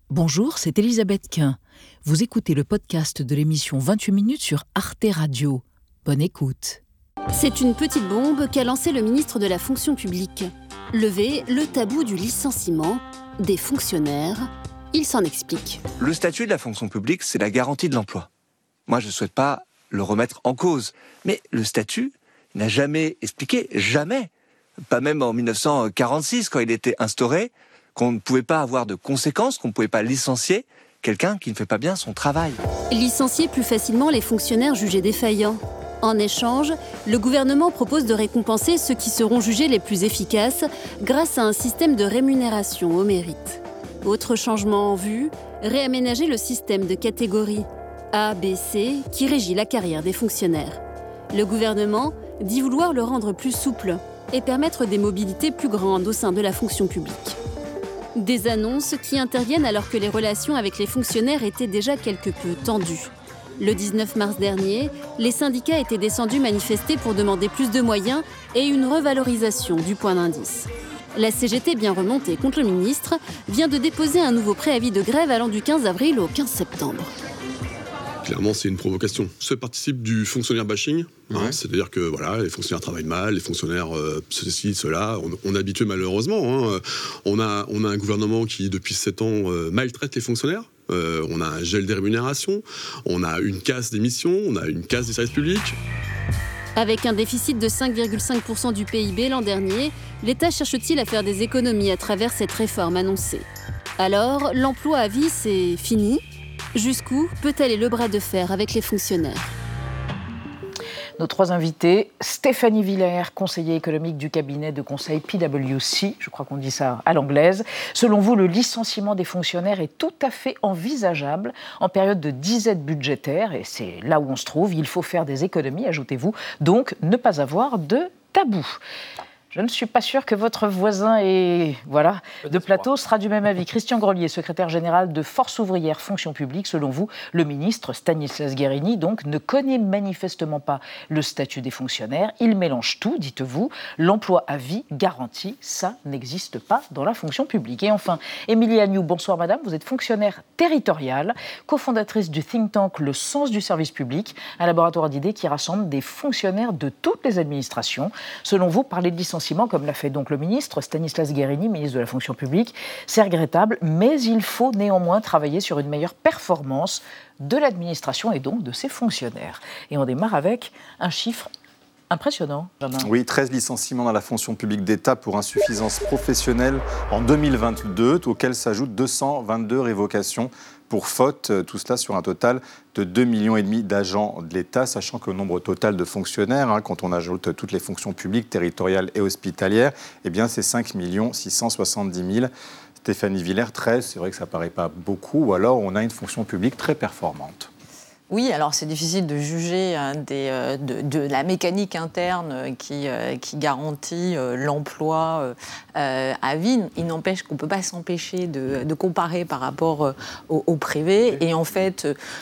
Bonjour, c'est Elisabeth Quint. Vous écoutez le podcast de l'émission 28 minutes sur Arte Radio. Bonne écoute. C'est une petite bombe qu'a lancée le ministre de la fonction publique. Lever le tabou du licenciement des fonctionnaires. Il s'en explique. Le statut de la fonction publique, c'est la garantie de l'emploi. Moi, je ne souhaite pas le remettre en cause. Mais le statut n'a jamais expliqué, jamais, pas même en 1946, quand il était instauré, qu'on ne pouvait pas avoir de conséquences, qu'on ne pouvait pas licencier quelqu'un qui ne fait pas bien son travail. Licencier plus facilement les fonctionnaires jugés défaillants. En échange, le gouvernement propose de récompenser ceux qui seront jugés les plus efficaces grâce à un système de rémunération au mérite. Autre changement en vue, réaménager le système de catégories A, B, C qui régit la carrière des fonctionnaires. Le gouvernement dit vouloir le rendre plus souple et permettre des mobilités plus grandes au sein de la fonction publique. Des annonces qui interviennent alors que les relations avec les fonctionnaires étaient déjà quelque peu tendues. Le 19 mars dernier, les syndicats étaient descendus manifester pour demander plus de moyens et une revalorisation du point d'indice. La CGT, bien remontée contre le ministre, vient de déposer un nouveau préavis de grève allant du 15 avril au 15 septembre. Clairement, c'est une provocation. Ça participe du fonctionnaire bashing, c'est-à-dire que voilà, les fonctionnaires travaillent mal, les fonctionnaires ceci, cela. On est habitué malheureusement. On a un gouvernement qui, depuis 7 ans, maltraite les fonctionnaires. On a un gel des rémunérations, on a une casse des missions, on a une casse des services publics. Avec un déficit de 5,5% du PIB l'an dernier, l'État cherche-t-il à faire des économies à travers cette réforme annoncée ? Alors, l'emploi à vie, c'est fini ? Jusqu'où peut aller le bras de fer avec les fonctionnaires ? Nos 3 invités, Stéphanie Villers, conseillère économique du cabinet de conseil PwC, je crois qu'on dit ça à l'anglaise. Selon vous, le licenciement des fonctionnaires est tout à fait envisageable en période de disette budgétaire, et c'est là où on se trouve, il faut faire des économies, ajoutez-vous, donc ne pas avoir de tabou. Je ne suis pas sûre que votre voisin de plateau sera du même avis. Christian Grelier, secrétaire général de Force ouvrière fonction publique. Selon vous, le ministre Stanislas Guerini donc, ne connaît manifestement pas le statut des fonctionnaires. Il mélange tout, dites-vous. L'emploi à vie garanti, ça n'existe pas dans la fonction publique. Et enfin, Émilie Agnew, bonsoir madame. Vous êtes fonctionnaire territoriale, cofondatrice du think tank Le Sens du service public, un laboratoire d'idées qui rassemble des fonctionnaires de toutes les administrations. Selon vous, parler de licenciement, comme l'a fait donc le ministre Stanislas Guerini, ministre de la fonction publique, c'est regrettable, mais il faut néanmoins travailler sur une meilleure performance de l'administration et donc de ses fonctionnaires. Et on démarre avec un chiffre impressionnant. Oui, 13 licenciements dans la fonction publique d'État pour insuffisance professionnelle en 2022, auxquels s'ajoutent 222 révocations pour faute, tout cela sur un total de 2,5 millions d'agents de l'État, sachant que le nombre total de fonctionnaires, quand on ajoute toutes les fonctions publiques, territoriales et hospitalières, eh bien c'est 5 670 000. Stéphanie Villers, 13, c'est vrai que ça ne paraît pas beaucoup, ou alors on a une fonction publique très performante. Oui, alors c'est difficile de juger de la mécanique interne qui garantit l'emploi à vie. Il n'empêche qu'on ne peut pas s'empêcher de comparer par rapport au privé. Et en fait,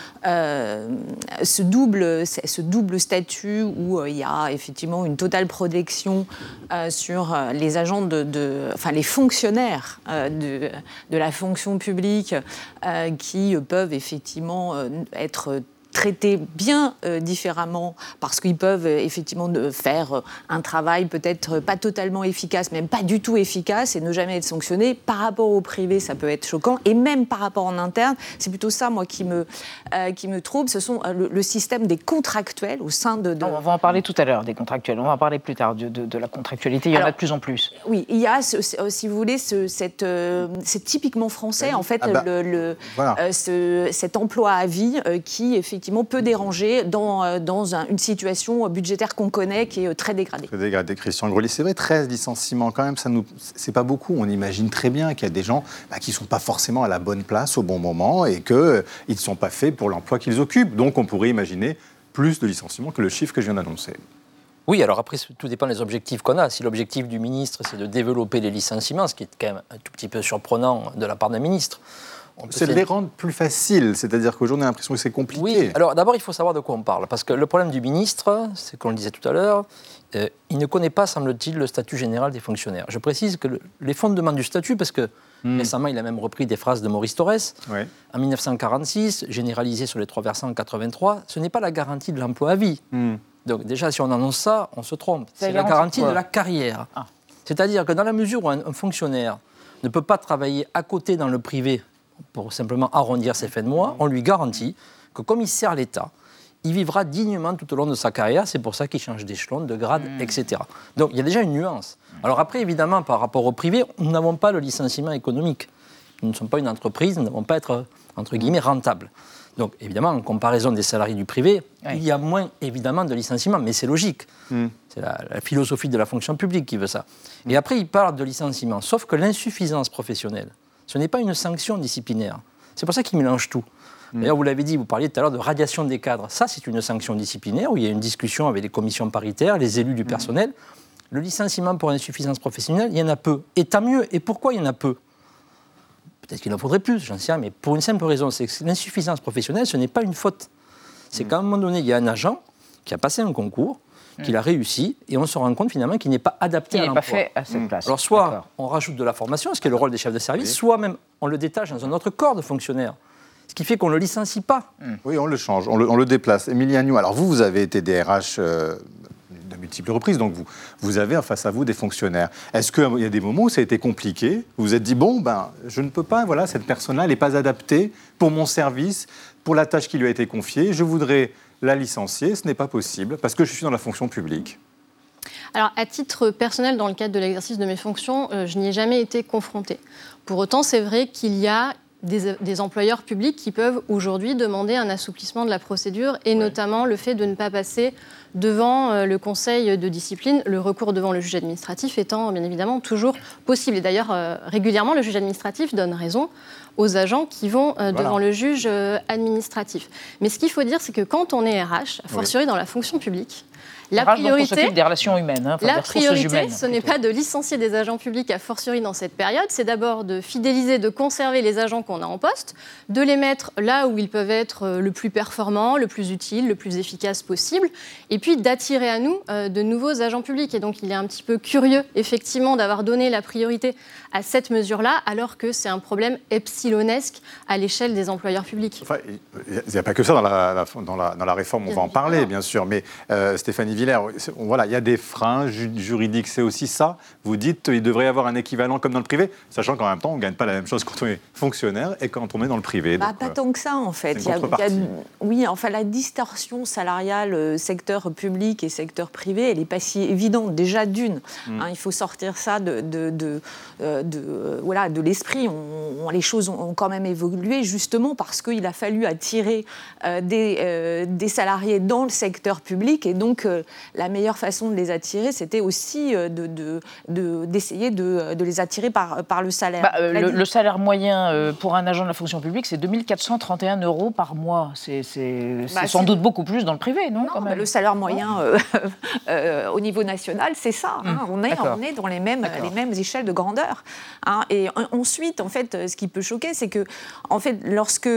ce double statut où il y a effectivement une totale protection sur les agents les fonctionnaires de la fonction publique qui peuvent effectivement être traités bien différemment parce qu'ils peuvent effectivement faire un travail peut-être pas totalement efficace, même pas du tout efficace et ne jamais être sanctionné. Par rapport au privé, ça peut être choquant et même par rapport en interne, c'est plutôt ça moi qui me trouble. Ce sont le système des contractuels au sein de... On va en parler tout à l'heure des contractuels. On va en parrer plus tard de la contractualité. Il y en a de plus en plus. Oui, il y a si vous voulez c'est typiquement français en fait cet emploi à vie qui effectivement peut déranger dans une situation budgétaire qu'on connaît, qui est très dégradée. Très dégradée, Christian Grelier. C'est vrai, 13 licenciements quand même, c'est pas beaucoup. On imagine très bien qu'il y a des gens qui ne sont pas forcément à la bonne place au bon moment et qu'ils ne sont pas faits pour l'emploi qu'ils occupent. Donc on pourrait imaginer plus de licenciements que le chiffre que je viens d'annoncer. Oui, alors après, tout dépend des objectifs qu'on a. Si l'objectif du ministre, c'est de développer les licenciements, ce qui est quand même un tout petit peu surprenant de la part d'un ministre, c'est de les rendre plus faciles, c'est-à-dire qu'aujourd'hui on a l'impression que c'est compliqué. Oui, alors d'abord il faut savoir de quoi on parle, parce que le problème du ministre, c'est qu'on le disait tout à l'heure, il ne connaît pas, semble-t-il, le statut général des fonctionnaires. Je précise que les fondements du statut, parce que Récemment, il a même repris des phrases de Maurice Thorez. Ouais. En 1946, généralisé sur les 3 versants en 83, ce n'est pas la garantie de l'emploi à vie. Donc déjà, si on annonce ça, on se trompe. C'est la garantie de la carrière. C'est-à-dire que dans la mesure où un fonctionnaire ne peut pas travailler à côté dans le privé pour simplement arrondir ses fins de mois, on lui garantit que comme il sert l'État, il vivra dignement tout au long de sa carrière. C'est pour ça qu'il change d'échelon, de grade, etc. Donc il y a déjà une nuance. Alors après, évidemment, par rapport au privé, nous n'avons pas le licenciement économique. Nous ne sommes pas une entreprise, nous n'avons pas être, entre guillemets, rentable. Donc évidemment, en comparaison des salariés du privé, il y a moins, évidemment, de licenciements, mais c'est logique. C'est la philosophie de la fonction publique qui veut ça. Et après, il parle de licenciement, sauf que l'insuffisance professionnelle, ce n'est pas une sanction disciplinaire. C'est pour ça qu'il mélange tout. D'ailleurs, vous l'avez dit, vous parliez tout à l'heure de radiation des cadres. Ça, c'est une sanction disciplinaire où il y a une discussion avec les commissions paritaires, les élus du personnel. Le licenciement pour insuffisance professionnelle, il y en a peu. Et tant mieux. Et pourquoi il y en a peu ? Peut-être qu'il en faudrait plus, j'en sais rien, mais pour une simple raison, c'est que l'insuffisance professionnelle, ce n'est pas une faute. C'est qu'à un moment donné, il y a un agent qui a passé un concours, qu'il a réussi, et on se rend compte finalement qu'il n'est pas adapté à l'emploi. Il n'est pas fait à cette place. Alors soit on rajoute de la formation, ce qui est le rôle des chefs de service, soit même on le détache dans un autre corps de fonctionnaires. Ce qui fait qu'on ne le licencie pas. Oui, on le change, on le déplace. Émilie Agnew, alors vous avez été DRH de multiples reprises, donc vous avez face à vous des fonctionnaires. Est-ce qu'il y a des moments où ça a été compliqué ? Vous vous êtes dit, je ne peux pas, voilà, cette personne-là, elle n'est pas adaptée pour mon service, pour la tâche qui lui a été confiée, je voudrais la licencier, ce n'est pas possible, parce que je suis dans la fonction publique. Alors, à titre personnel, dans le cadre de l'exercice de mes fonctions, je n'y ai jamais été confrontée. Pour autant, c'est vrai qu'il y a des employeurs publics qui peuvent aujourd'hui demander un assouplissement de la procédure et notamment le fait de ne pas passer devant le conseil de discipline, le recours devant le juge administratif étant bien évidemment toujours possible. Et d'ailleurs, régulièrement, le juge administratif donne raison aux agents qui vont devant le juge administratif. Mais ce qu'il faut dire, c'est que quand on est RH, a fortiori dans la fonction publique, la priorité, des relations humaines, la priorité, ce n'est pas de licencier des agents publics a fortiori dans cette période, c'est d'abord de fidéliser, de conserver les agents qu'on a en poste, de les mettre là où ils peuvent être le plus performants, le plus utiles, le plus efficaces possible, et puis d'attirer à nous de nouveaux agents publics. Et donc il est un petit peu curieux, effectivement, d'avoir donné la priorité à cette mesure-là, alors que c'est un problème epsilonesque à l'échelle des employeurs publics. Enfin, il n'y a pas que ça dans la réforme, on va en parler, bien sûr, mais Stéphanie Villers, voilà, il y a des freins juridiques, c'est aussi ça. Vous dites qu'il devrait y avoir un équivalent comme dans le privé, sachant qu'en même temps, on ne gagne pas la même chose quand on est fonctionnaire et quand on est dans le privé. Donc, pas tant que ça, en fait. La distorsion salariale secteur public et secteur privé, elle n'est pas si évidente. Déjà, d'une, il faut sortir ça de l'esprit. Les choses ont quand même évolué, justement parce qu'il a fallu attirer des salariés dans le secteur public, et donc la meilleure façon de les attirer, c'était aussi d'essayer de les attirer par le salaire. Le salaire moyen pour un agent de la fonction publique, c'est 2 431 € par mois. C'est sans doute beaucoup plus dans le privé, non, quand même. Le salaire moyen au niveau national, c'est ça. On est dans les mêmes échelles de grandeur. Et ensuite, en fait, ce qui peut choquer, c'est que, en fait, lorsque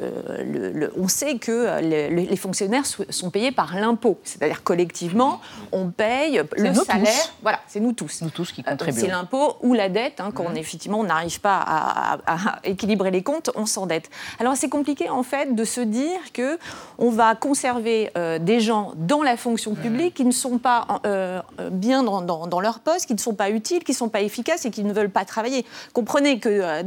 on sait que les fonctionnaires sont payés par l'impôt, c'est-à-dire collectivement, on paye le salaire. Voilà, c'est nous tous. Nous tous qui contribuons. C'est l'impôt ou la dette. Quand effectivement on n'arrive pas à équilibrer les comptes, on s'endette. Alors c'est compliqué en fait de se dire que on va conserver des gens dans la fonction publique qui ne sont pas bien dans leur poste, qui ne sont pas utiles, qui ne sont pas efficaces et qui ne veulent pas travailler. Comprenez que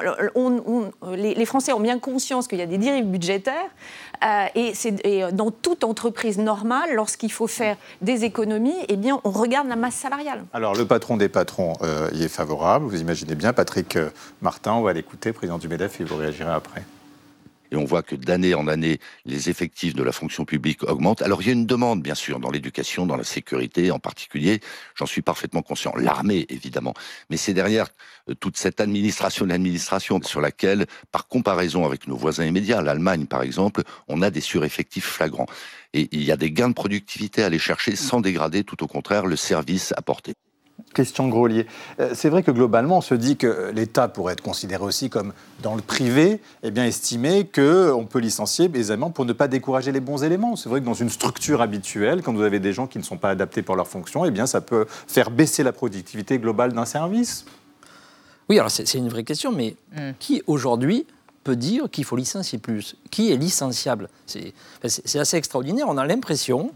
les Français ont bien conscience qu'il y a des dérives budgétaires et dans toute entreprise normale, lorsqu'il faut faire des économies, eh bien, on regarde la masse salariale. Alors, le patron des patrons y est favorable, vous imaginez bien. Patrick Martin, on va l'écouter, président du MEDEF, et vous réagirez après. Et on voit que d'année en année, les effectifs de la fonction publique augmentent. Alors il y a une demande, bien sûr, dans l'éducation, dans la sécurité en particulier. J'en suis parfaitement conscient. L'armée, évidemment. Mais c'est derrière toute cette administration sur laquelle, par comparaison avec nos voisins immédiats, l'Allemagne par exemple, on a des sureffectifs flagrants. Et il y a des gains de productivité à aller chercher sans dégrader, tout au contraire, le service apporté. Christian Grolier, c'est vrai que globalement, on se dit que l'État pourrait être considéré aussi comme, dans le privé, estimer qu'on peut licencier aisément pour ne pas décourager les bons éléments. C'est vrai que dans une structure habituelle, quand vous avez des gens qui ne sont pas adaptés pour leur fonction, ça peut faire baisser la productivité globale d'un service. Oui, alors c'est une vraie question, mais qui aujourd'hui peut dire qu'il faut licencier plus? Qui est licenciable? C'est assez extraordinaire. On a l'impression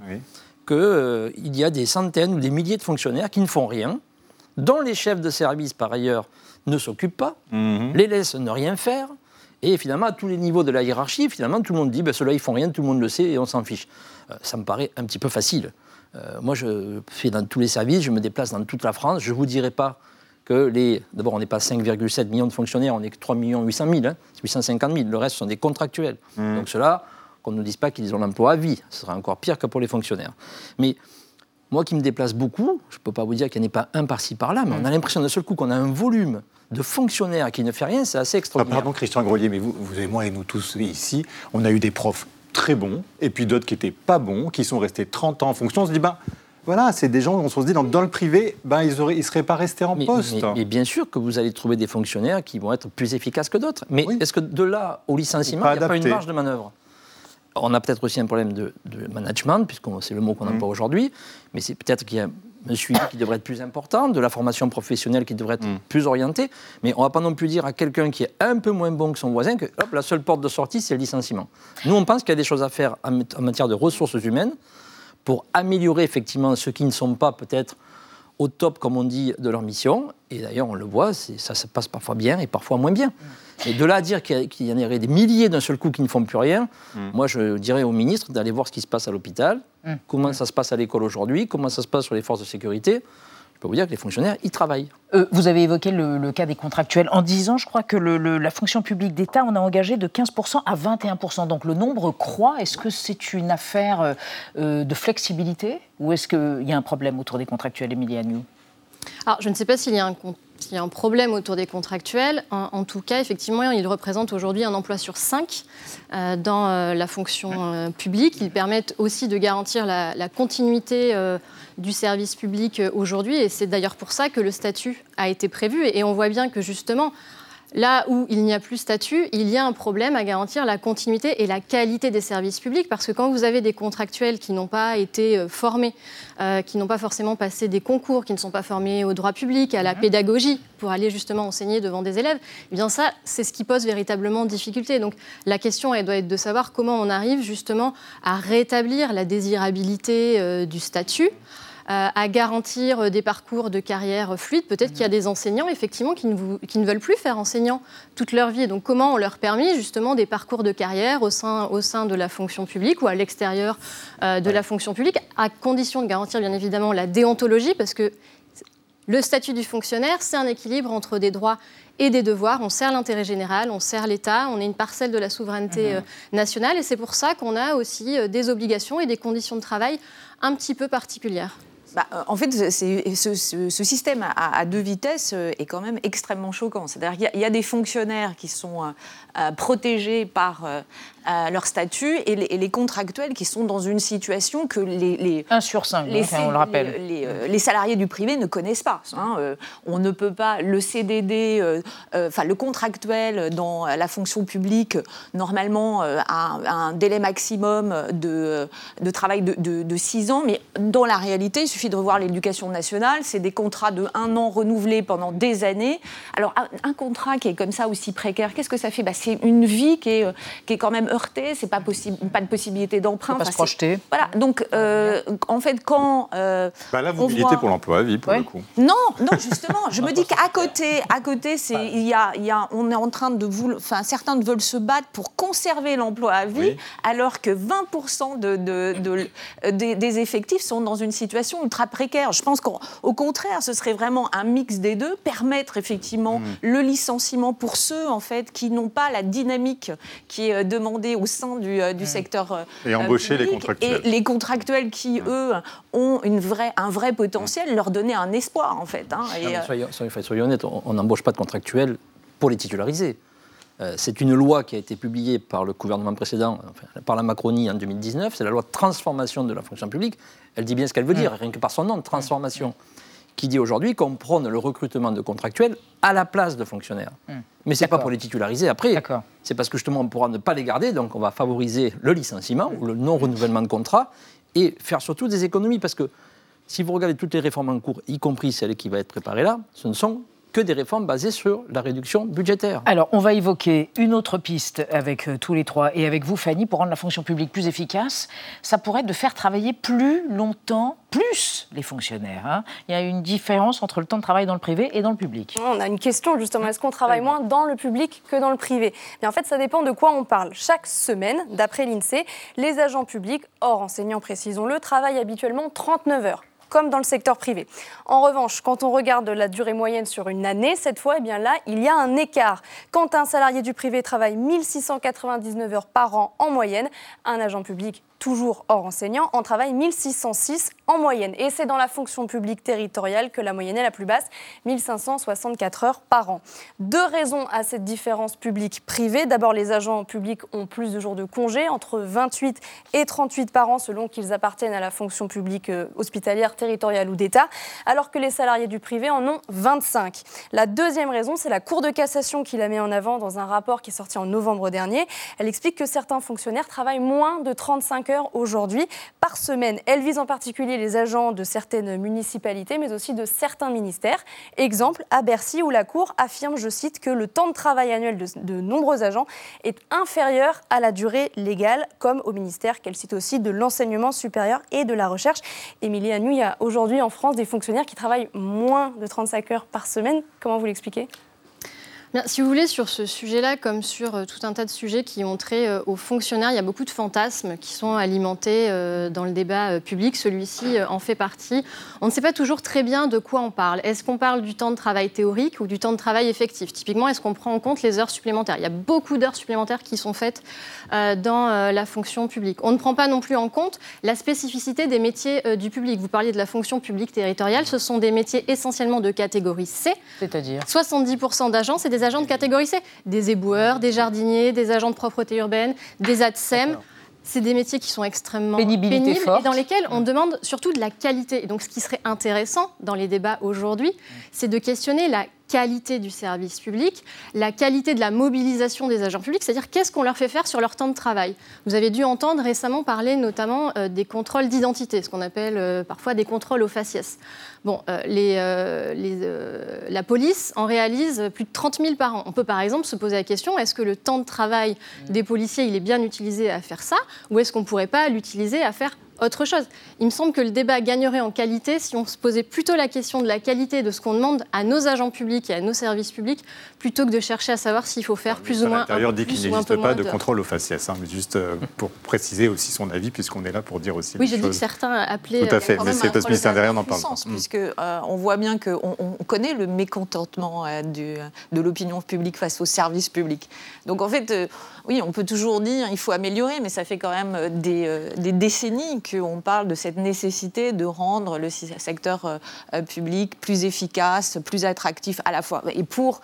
qu'il y a des centaines ou des milliers de fonctionnaires qui ne font rien, dont les chefs de service, par ailleurs, ne s'occupent pas, les laissent ne rien faire, et finalement, à tous les niveaux de la hiérarchie, finalement, tout le monde dit ceux-là, ils font rien, tout le monde le sait, et on s'en fiche. Ça me paraît un petit peu facile. Moi, je fais dans tous les services, je me déplace dans toute la France, je ne vous dirai pas que d'abord, on n'est pas 5,7 millions de fonctionnaires, on est que 3 800 000, 850 000, le reste sont des contractuels. Donc ceux-là, qu'on ne nous dise pas qu'ils ont l'emploi à vie, ce sera encore pire que pour les fonctionnaires. Mais moi qui me déplace beaucoup, je ne peux pas vous dire qu'il n'y en ait pas un par-ci, par-là, mais on a l'impression d'un seul coup qu'on a un volume de fonctionnaires qui ne fait rien, c'est assez extraordinaire. Pardon Christian Grelier, mais vous et moi et nous tous ici, on a eu des profs très bons, et puis d'autres qui n'étaient pas bons, qui sont restés 30 ans en fonction. On se dit, voilà, c'est des gens, on se dit, dans le privé, ils ne seraient pas restés en poste. Mais bien sûr que vous allez trouver des fonctionnaires qui vont être plus efficaces que d'autres. Mais est-ce que de là au licenciement, il n'y a pas une marge de manœuvre? On a peut-être aussi un problème de management, puisque c'est le mot qu'on emploie aujourd'hui, mais c'est peut-être qu'il y a un suivi qui devrait être plus important, de la formation professionnelle qui devrait être plus orientée, mais on ne va pas non plus dire à quelqu'un qui est un peu moins bon que son voisin que la seule porte de sortie, c'est le licenciement. Nous, on pense qu'il y a des choses à faire en matière de ressources humaines pour améliorer effectivement ceux qui ne sont pas peut-être au top, comme on dit, de leur mission. Et d'ailleurs, on le voit, ça se passe parfois bien et parfois moins bien. Et de là à dire qu'il y en aurait des milliers d'un seul coup qui ne font plus rien, moi je dirais au ministre d'aller voir ce qui se passe à l'hôpital, comment ça se passe à l'école aujourd'hui, comment ça se passe sur les forces de sécurité. Je peux vous dire que les fonctionnaires, ils travaillent. Vous avez évoqué le cas des contractuels. En 10 ans, je crois que la fonction publique d'État, on a engagé de 15% à 21%. Donc le nombre croît. Est-ce que c'est une affaire de flexibilité ou est-ce qu'il y a un problème autour des contractuels, Émilie Agnew? Alors, je ne sais pas s'il y a un problème autour des contractuels. En tout cas, effectivement, ils représentent aujourd'hui un emploi sur 5 dans la fonction publique. Ils permettent aussi de garantir la continuité du service public aujourd'hui. Et c'est d'ailleurs pour ça que le statut a été prévu. Et on voit bien que justement, là où il n'y a plus statut, il y a un problème à garantir la continuité et la qualité des services publics. Parce que quand vous avez des contractuels qui n'ont pas été formés, qui n'ont pas forcément passé des concours, qui ne sont pas formés au droit public, à la pédagogie, pour aller justement enseigner devant des élèves, eh bien ça, c'est ce qui pose véritablement difficulté. Donc la question, elle doit être de savoir comment on arrive justement à rétablir la désirabilité du statut, à garantir des parcours de carrière fluides. Peut-être qu'il y a des enseignants, effectivement, qui ne veulent plus faire enseignant toute leur vie. Et donc, comment on leur permet, justement, des parcours de carrière au sein de la fonction publique ou à l'extérieur de la fonction publique, à condition de garantir, bien évidemment, la déontologie, parce que le statut du fonctionnaire, c'est un équilibre entre des droits et des devoirs. On sert l'intérêt général, on sert l'État, on est une parcelle de la souveraineté nationale. Et c'est pour ça qu'on a aussi des obligations et des conditions de travail un petit peu particulières. En fait, ce système à deux vitesses est quand même extrêmement choquant. C'est-à-dire qu'il y a des fonctionnaires qui sont protégés par leur statut et les contractuels qui sont dans une situation que les 1 sur 5, on le rappelle. Les salariés du privé ne connaissent pas. On ne peut pas, le CDD, le contractuel dans la fonction publique, normalement, a un délai maximum de travail de 6 ans, mais dans la réalité, il suffit de revoir l'éducation nationale, c'est des contrats de 1 an renouvelés pendant des années. Alors, un contrat qui est comme ça aussi précaire, qu'est-ce que ça fait ? C'est une vie qui est quand même heurtée, c'est pas de possibilité d'emprunt. On peut pas se projeter. Voilà, donc en fait, quand là, vous militez pour l'emploi à vie, pour le coup. Non, justement, je me dis qu'à côté, on est en train de certains veulent se battre pour conserver l'emploi à vie, alors que 20% des effectifs sont dans une situation ultra précaire. Je pense qu'au contraire, ce serait vraiment un mix des deux, permettre effectivement le licenciement pour ceux en fait qui n'ont pas la dynamique qui est demandée au sein du secteur et embaucher public, les contractuels. et les contractuels qui eux ont un vrai potentiel, leur donner un espoir en fait. Soyons honnêtes, on n'embauche pas de contractuels pour les titulariser. C'est une loi qui a été publiée par le gouvernement précédent, par la Macronie en 2019, c'est la loi de transformation de la fonction publique. Elle dit bien ce qu'elle veut dire, rien que par son nom, de transformation, qui dit aujourd'hui qu'on prône le recrutement de contractuels à la place de fonctionnaires. Mais ce n'est pas pour les titulariser après, c'est parce que justement on pourra ne pas les garder, donc on va favoriser le licenciement ou le non-renouvellement de contrat et faire surtout des économies, parce que si vous regardez toutes les réformes en cours, y compris celle qui va être préparée là, ce ne sont que des réformes basées sur la réduction budgétaire. Alors, on va évoquer une autre piste avec tous les trois et avec vous, Fanny, pour rendre la fonction publique plus efficace. Ça pourrait être de faire travailler plus longtemps, plus les fonctionnaires. Hein. Il y a une différence entre le temps de travail dans le privé et dans le public. On a une question, justement. Est-ce qu'on travaille moins dans le public que dans le privé ? Mais en fait, ça dépend de quoi on parle. Chaque semaine, d'après l'INSEE, les agents publics, hors enseignants, précisons-le, travaillent habituellement 39 heures. Comme dans le secteur privé. En revanche, quand on regarde la durée moyenne sur une année, cette fois, eh bien là, il y a un écart. Quand un salarié du privé travaille 1699 heures par an en moyenne, un agent public, toujours hors enseignant, en travaille 1606 en moyenne. Et c'est dans la fonction publique territoriale que la moyenne est la plus basse, 1564 heures par an. 2 raisons à cette différence publique-privée. D'abord, les agents publics ont plus de jours de congé, entre 28 et 38 par an, selon qu'ils appartiennent à la fonction publique hospitalière, territoriale ou d'État, alors que les salariés du privé en ont 25. La deuxième raison, c'est la Cour de cassation qui la met en avant dans un rapport qui est sorti en novembre dernier. Elle explique que certains fonctionnaires travaillent moins de 35 heures aujourd'hui par semaine. Elle vise en particulier les agents de certaines municipalités, mais aussi de certains ministères. Exemple, à Bercy, où la Cour affirme, je cite, que le temps de travail annuel de nombreux agents est inférieur à la durée légale, comme au ministère qu'elle cite aussi de l'enseignement supérieur et de la recherche. Émilie Agnew, il y a aujourd'hui en France des fonctionnaires qui travaillent moins de 35 heures par semaine. Comment vous l'expliquez ? Bien, si vous voulez, sur ce sujet-là, comme sur tout un tas de sujets qui ont trait aux fonctionnaires, il y a beaucoup de fantasmes qui sont alimentés dans le débat public. Celui-ci en fait partie. On ne sait pas toujours très bien de quoi on parle. Est-ce qu'on parle du temps de travail théorique ou du temps de travail effectif ? Typiquement, est-ce qu'on prend en compte les heures supplémentaires ? Il y a beaucoup d'heures supplémentaires qui sont faites dans la fonction publique. On ne prend pas non plus en compte la spécificité des métiers du public. Vous parliez de la fonction publique territoriale. Ce sont des métiers essentiellement de catégorie C. C'est-à-dire ? 70% d'agents, c'est des agents de catégorie C. Des éboueurs, des jardiniers, des agents de propreté urbaine, des ATSEM. C'est des métiers qui sont extrêmement pénibles et dans lesquels on demande surtout de la qualité. Et donc, ce qui serait intéressant dans les débats aujourd'hui, c'est de questionner la qualité du service public, la qualité de la mobilisation des agents publics, c'est-à-dire qu'est-ce qu'on leur fait faire sur leur temps de travail. Vous avez dû entendre récemment parler notamment des contrôles d'identité, ce qu'on appelle parfois des contrôles au faciès. Bon, la police en réalise plus de 30 000 par an. On peut par exemple se poser la question, est-ce que le temps de travail des policiers il est bien utilisé à faire ça, ou est-ce qu'on ne pourrait pas l'utiliser à faire autre chose. Il me semble que le débat gagnerait en qualité si on se posait plutôt la question de la qualité de ce qu'on demande à nos agents publics et à nos services publics, plutôt que de chercher à savoir s'il faut faire plus ou moins. L'intérieur dit qu'il n'existe pas de contrôle au faciès, mais juste pour préciser aussi son avis, puisqu'on est là pour dire aussi. Oui, j'ai dit que certains appelaient. Tout à fait, mais c'est parce que le ministère derrière n'en parle pas. Puisque on voit bien qu'on connaît le mécontentement de l'opinion publique face aux services publics. Donc en fait, oui, on peut toujours dire il faut améliorer, mais ça fait quand même des décennies qu'on parle de cette nécessité de rendre le secteur public plus efficace, plus attractif à la fois. Et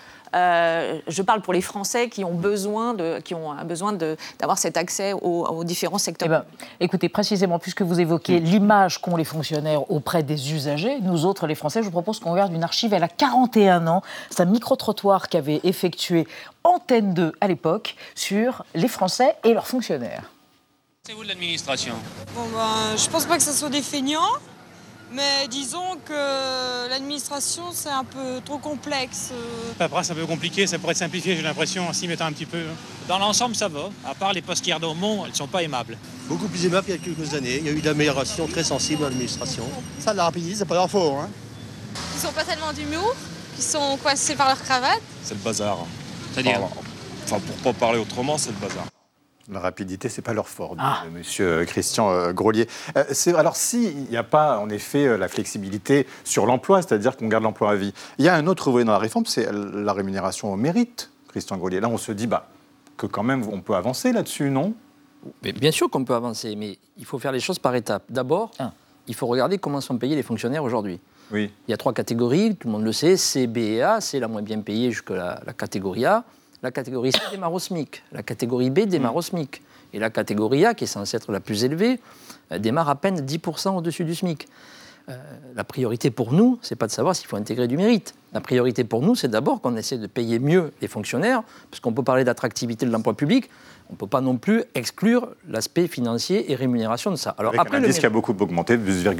je parle pour les Français qui ont besoin d'avoir cet accès aux différents secteurs. Écoutez, précisément, puisque vous évoquez l'image qu'ont les fonctionnaires auprès des usagers, nous autres, les Français, je vous propose qu'on regarde une archive, elle a 41 ans. C'est un micro-trottoir qu'avait effectué Antenne 2 à l'époque sur les Français et leurs fonctionnaires. C'est vous de l'administration ? Je pense pas que ce soit des feignants, mais disons que l'administration c'est un peu trop complexe. Après, c'est un peu compliqué, ça pourrait être simplifié, j'ai l'impression, en s'y mettant un petit peu. Dans l'ensemble, ça va. À part les postes qui regardent au monde, elles ne sont pas aimables. Beaucoup plus aimables qu'il y a quelques années. Il y a eu d'améliorations très sensibles dans l'administration. Ça, la rapidité, c'est pas leur faute. Ils sont pas tellement d'humour, qui sont coincés par leur cravate. C'est le bazar. C'est-à-dire ? Pour pas parler autrement, c'est le bazar. La rapidité, c'est pas leur fort, monsieur Christian Grolier. Alors, s'il n'y a pas, en effet, la flexibilité sur l'emploi, c'est-à-dire qu'on garde l'emploi à vie, il y a un autre volet dans la réforme, c'est la rémunération au mérite, Christian Grolier. Là, on se dit que quand même, on peut avancer là-dessus, non ? Mais bien sûr qu'on peut avancer, mais il faut faire les choses par étapes. D'abord, il faut regarder comment sont payés les fonctionnaires aujourd'hui. Oui. Il y a 3 catégories, tout le monde le sait, C, B et A. C'est la moins bien payée jusqu'à la catégorie A. La catégorie C démarre au SMIC, la catégorie B démarre au SMIC. Et la catégorie A, qui est censée être la plus élevée, démarre à peine 10% au-dessus du SMIC. La priorité pour nous, c'est pas de savoir s'il faut intégrer du mérite. La priorité pour nous, c'est d'abord qu'on essaie de payer mieux les fonctionnaires, parce qu'on peut parler d'attractivité de l'emploi public, on ne peut pas non plus exclure l'aspect financier et rémunération de ça. Alors, avec un indice qui a beaucoup augmenté,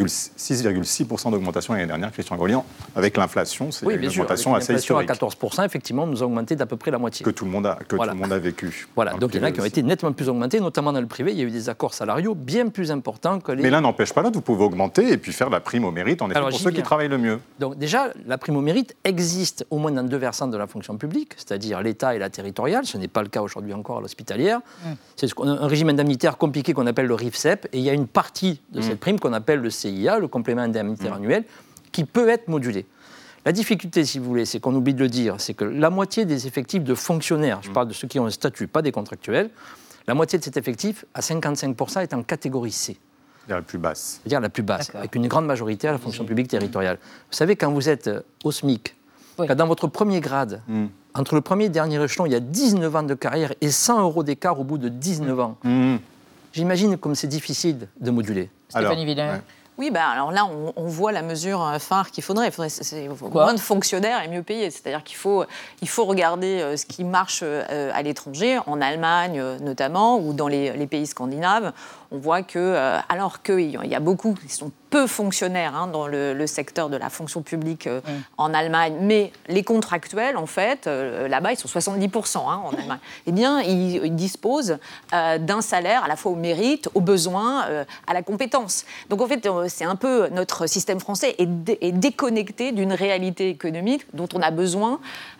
6,6% d'augmentation l'année dernière, Christian Grelier, avec l'inflation, c'est une augmentation assez historique. À 14%, effectivement, nous a augmenté d'à peu près la moitié. Que tout le monde a vécu. Voilà, donc il y en a qui ont été nettement plus augmentés, notamment dans le privé, il y a eu des accords salariaux bien plus importants que les... Mais l'un n'empêche pas l'autre, vous pouvez augmenter et puis faire la prime au mérite, en effet, pour ceux qui travaillent le mieux. Donc déjà, la prime au mérite existe au moins dans 2 versants de la fonction publique, c'est-à-dire l'État et la territoriale, ce n'est pas le cas aujourd'hui encore à l'hospitalière. C'est un régime indemnitaire compliqué qu'on appelle le RIFSEP, et il y a une partie de cette prime qu'on appelle le CIA, le complément indemnitaire annuel, qui peut être modulé. La difficulté, si vous voulez, c'est qu'on oublie de le dire, c'est que la moitié des effectifs de fonctionnaires, je parle de ceux qui ont un statut, pas des contractuels, la moitié de cet effectif, à 55%, est en catégorie C. C'est-à-dire la plus basse. C'est-à-dire la plus basse, avec une grande majorité à la fonction publique territoriale. Vous savez, quand vous êtes au SMIC, quand dans votre premier grade, entre le premier et le dernier échelon, il y a 19 ans de carrière et 100 € d'écart au bout de 19 ans. J'imagine comme c'est difficile de moduler. Stéphanie Villers. Oui, alors là, on voit la mesure phare qu'il faudrait. Moins de fonctionnaires et mieux payés. C'est-à-dire qu'il faut regarder ce qui marche à l'étranger, en Allemagne notamment, ou dans les pays scandinaves. On voit que, alors qu'il y a beaucoup qui sont peu fonctionnaires dans le secteur de la fonction publique en Allemagne, mais les contractuels, en fait, là-bas, ils sont 70% en Allemagne. Eh bien, ils disposent d'un salaire à la fois au mérite, aux besoins, à la compétence. Donc, en fait, c'est un peu notre système français est déconnecté d'une réalité économique dont on a besoin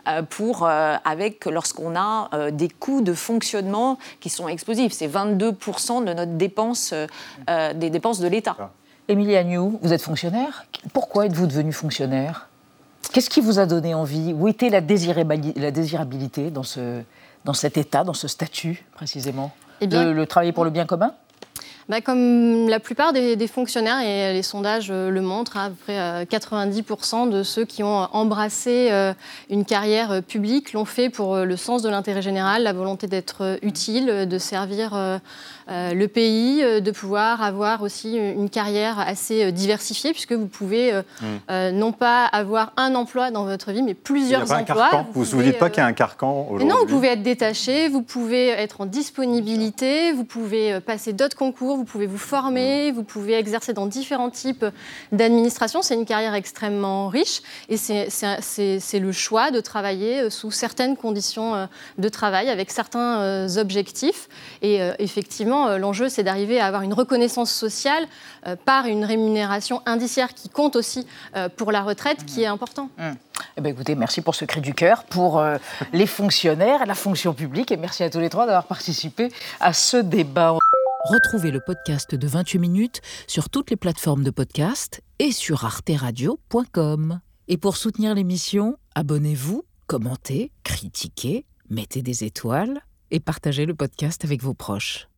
lorsqu'on a des coûts de fonctionnement qui sont explosifs. C'est 22% de notre des dépenses de l'État. Émilie Agnew, vous êtes fonctionnaire. Pourquoi êtes-vous devenu fonctionnaire ? Qu'est-ce qui vous a donné envie ? Où était la désirabilité dans cet état, dans ce statut, précisément ? Le travailler pour le bien commun ? Comme la plupart des fonctionnaires, et les sondages le montrent, à peu près 90% de ceux qui ont embrassé une carrière publique l'ont fait pour le sens de l'intérêt général, la volonté d'être utile, de servir le pays, de pouvoir avoir aussi une carrière assez diversifiée, puisque vous pouvez non pas avoir un emploi dans votre vie, mais plusieurs emplois. Vous ne vous dites pas qu'il y a un carcan aujourd'hui ? Non, vous pouvez être détaché, vous pouvez être en disponibilité, vous pouvez passer d'autres concours, vous pouvez vous former, vous pouvez exercer dans différents types d'administration. C'est une carrière extrêmement riche et c'est le choix de travailler sous certaines conditions de travail, avec certains objectifs. Et effectivement, l'enjeu, c'est d'arriver à avoir une reconnaissance sociale par une rémunération indiciaire qui compte aussi pour la retraite, qui est important. Eh bien, écoutez, merci pour ce cri du cœur, pour les fonctionnaires, la fonction publique, et merci à tous les trois d'avoir participé à ce débat. Retrouvez le podcast de 28 minutes sur toutes les plateformes de podcast et sur arteradio.com. Et pour soutenir l'émission, abonnez-vous, commentez, critiquez, mettez des étoiles et partagez le podcast avec vos proches.